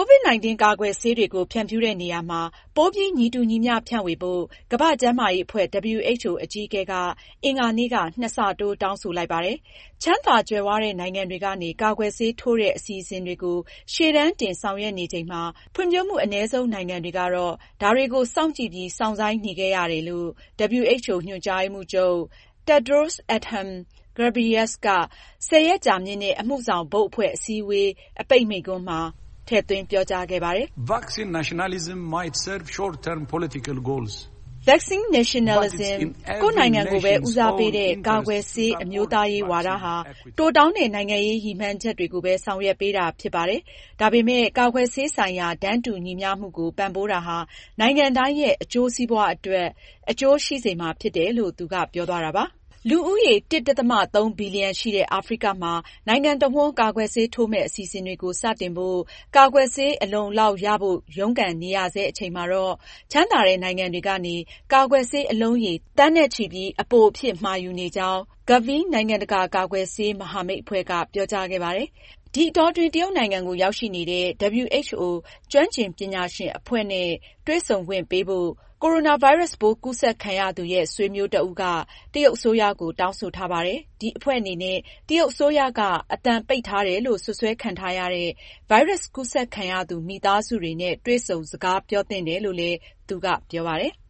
COVID-19 ကာကွယ်ဆေးတွေကိုဖြန့်ဖြူးတဲ့နေရာမှာပိုပြီးညီတူညီမျှဖြန့်ဝေဖို့ကမ္ဘာ့ကျန်းမာရေးအဖွဲ့ WHO အကြီးအကဲကအင်္ဂါနေ့က2 ဆတိုးတောင်းဆိုလိုက်ပါတယ်။ ချမ်းသာကြွယ်ဝတဲ့နိုင်ငံတွေကနေကာကွယ်ဆေးထိုးတဲ့အစီအစဉ်တွေကိုရှေ့တန်းတင်ဆောင်ရွက်နေချိန်မှာဖွံ့ဖြိုးမှုအနည်းဆုံးနိုင်ငံတွေကတော့ဒါတွေကိုစောင့်ကြည့်ပြီးစောင့်ဆိုင်းနေခဲ့ရတယ်လို့ WHO ညွှန်ကြားရေးမှူးချုပ် Tedros Adhanom Ghebreyesus က10 ရက်ကြာမြင့်တဲ့အမှုဆောင်ဘုတ်အဖွဲ့အစည်းအဝေးအပိတ်မိန့်ခွန်းမှာထည့်သွင်းပြောကြားခဲ့ပါတယ်။ Vaccine nationalism might serve short-term political goals. Vaccine nationalism ကိုယ့်နိုင်ငံကိုပဲဦးစားပေးတဲ့ကာကွယ်ဆေးအမျိုးသားရေးဝါဒဟာတိုတောင်းတဲ့နိုင်ငံရေးရည်မှန်းချက်တွေကိုပဲဆောင်ရွက်ပေးတာဖြစ်ပါတယ်။ဒါပေမဲ့ကာကွယ်ဆေးဆိုင်ရာတန်းတူညီမျှမှုကိုပံ့ပိုးတာဟာနိုင်ငံတိုင်းရဲ့အကျိုးစီးပွားအတွက်အကျိုးရှိစေမှာဖြစ်တယ်လို့သူကပြောသွားတာပါ။လူဦးရေ 1.3 ဘီလီယံရှိတဲ့အာဖရိကမှာနိုင်ငံတဝှမ်းကာကွယ်ဆေးထိုးမယ့်အစီအစဉ်တွေကိုစတင်ဖို့ကာကွယ်ဆေးအလုံအလောက်ရဖို့ရုန်းကန်နေရဆဲအချိန်မှာတော့ချမ်းသာတဲ့နိုင်ငံတွေကနေကာကွယ်ဆေးအလုံးရေသန်းနဲ့ချီပြီးအပိုအဖြစ်မှာယူနေကြောင်း Gavi နိုင်ငံတကာကာကွယ်ဆေးမဟာမိတ်အဖွဲ့ကပြောကြားခဲ့ပါတယ်။ဒီအတောအတွင်းတရုတ်နိုင်ငံကိုရောက်ရှိနေတဲ့ WHO ကျွမ်းကျင်ပညာရှင်အဖွဲ့နဲ့တွေ့ဆုံခွင့်ပေးဖို့ကိုရိုနာဗိုင်းရပ်စ်ပိုးကူးစက်ခံရသူရဲ့ဆွေမျိုးတဦးကတရုတ်အစိုးရကိုတောင်းဆိုထားပါတယ်။ဒီအဖွဲ့အနေနဲ့တရုတ်အစိုးရကအသံပိတ်ထားတယ်လို့စွပ်စွဲခံထားရတဲ့ဗိုင်းရပ်စ်ကူးစက်ခံရသူမိသားစုတွေနဲ့တွေ့ဆုံစကားပြောသင့်တယ်လို့လည်းသူကပြောပါတယ်။